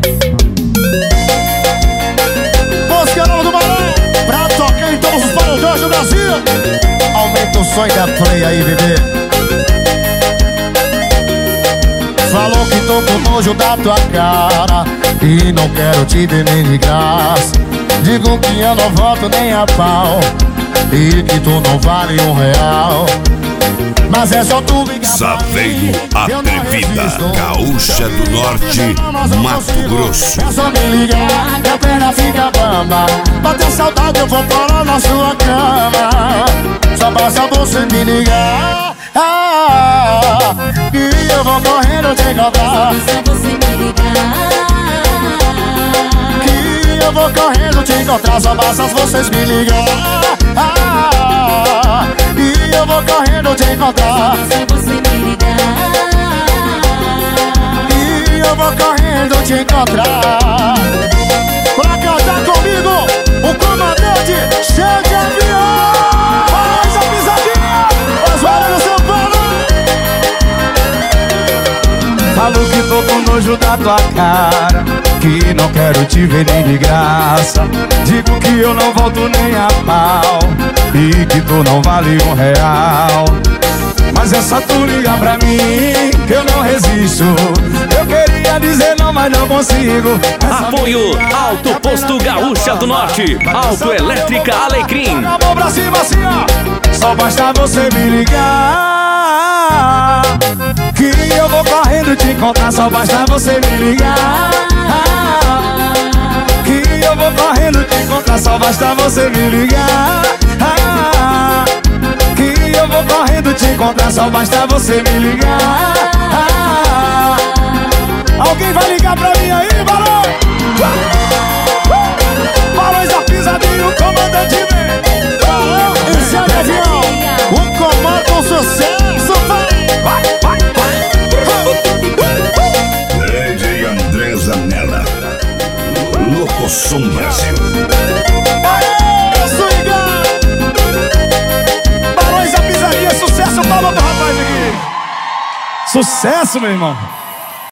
Música nova do Barão, pra tocar em todos os paredões do Brasil. Aumenta o som da play aí, bebê. Falou que tô com nojo da tua cara e não quero te ver nem de graça. Digo que eu não volto nem a pau e que tu não vale R$1. Mas é só tu ligar Só veio atrevida, gaúcha do norte, Mato Grosso. É só me ligar, que a perna fica bamba. Bater saudade eu vou parar na sua cama. Só basta você me ligar, e eu vou correndo te encontrar. Só você me ligar. Que eu vou correndo te encontrar. Só basta vocês me ligar, e eu vou correndo te encontrar. Só você me ligar. E eu vou correndo te encontrar. Pra cantar comigo, o comandante cheio de avião. Faz a pisadinha, as varas do São Paulo. Falo que tô com nojo da tua cara, que não quero te ver nem de graça. Digo que eu não volto nem a pau e que tu não vale R$1. Mas é só tu ligar pra mim que eu não resisto. Eu queria dizer não, mas não consigo. Apoio Alto Posto Gaúcha do Norte, Autoelétrica Alecrim. Joga a mão pra cima assim, ó. Só basta você me ligar, que eu vou correndo te encontrar. Só basta você me ligar, que eu vou correndo te encontrar. Só basta você me ligar, que eu vou correndo te encontrar. Só basta você me ligar. Alguém vai ligar pra mim aí, Barão? Barões da pisadinha, o comandante vem. Barão, esse é o avião. O comando, um sucesso, vai, vai, vai. DJ André Zanella, Locosom Brasil. Aê, swinga! Barões da pisadinha, sucesso, palma do rapaz aqui. Sucesso, meu irmão.